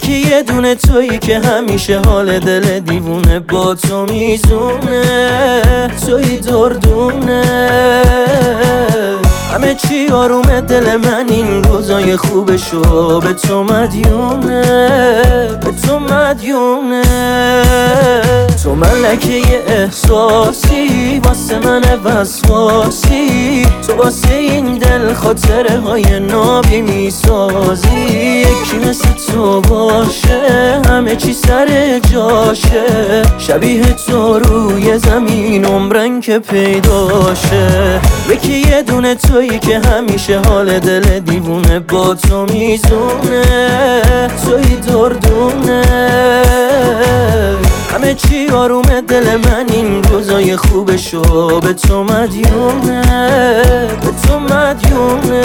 یکی یه دونه تویی که همیشه حال دل دیوونه با تو میزونه، تویی دردونه، همه چی آرومه دل من این روزای خوبشو به تو مدیونه، به تو مدیونه. تو ملکه یه احساسی واسه من وسواسی، تو واسه این دل خاطره های نابی میسازی. یکی مثل تو باشه همه چی سر جاشه، شبیه تو روی زمین عمرن که پیداشه. یکی یه دونه تویی که همیشه حال دل دیوونه با تو میزونه، تویی دردونه، همه چی آرومه دل من این روزای خوبشو به تو مدیونه، به تو مدیونه.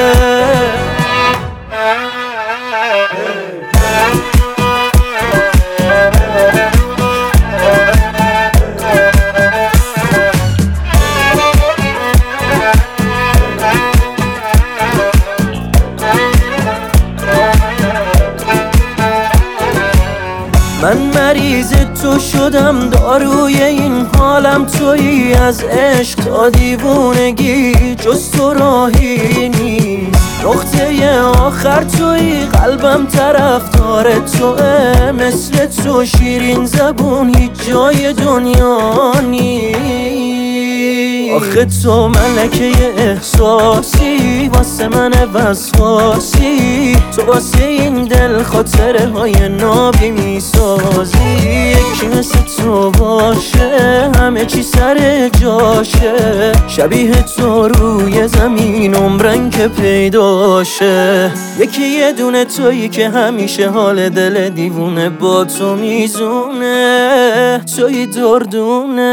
من مریض تو شدم، داروی این حالم تویی، از عشق تا دیوونگی جز تو راهی نیست. نقطه آخر تویی، قلبم طرفدار توه، مثل تو شیرین زبون هیچ جای دنیا نیست. آخه تو ملکه احساسی واسه من وسواسی، تو واسه این دل خاطره های نابی میسازی. یکی مثل تو باشه همه چی سر جاشه، شبیه تو روی زمین عمرن که پیداشه. یکی یه دونه تویی که همیشه حال دل دیوونه با تو میزونه، تویی دردونه،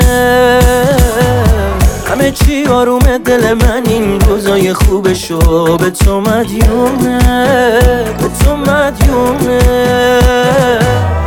همه چی آرومه دل من این روزای خوبشو به تو مدیونه، به تو مدیونه.